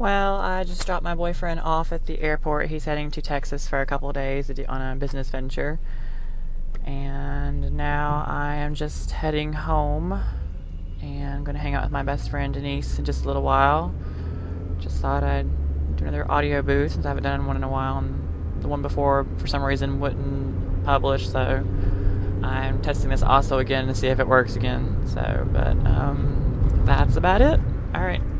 Well, I just dropped my boyfriend off at the airport. He's heading to Texas for a couple of days on a business venture. And now I am just heading home and I'm going to hang out with my best friend Denise in just a little while. Just thought I'd do another audio booth since I haven't done one in a while. And the one before, for some reason, wouldn't publish, so I'm testing this also again to see if it works again. But that's about it. All right.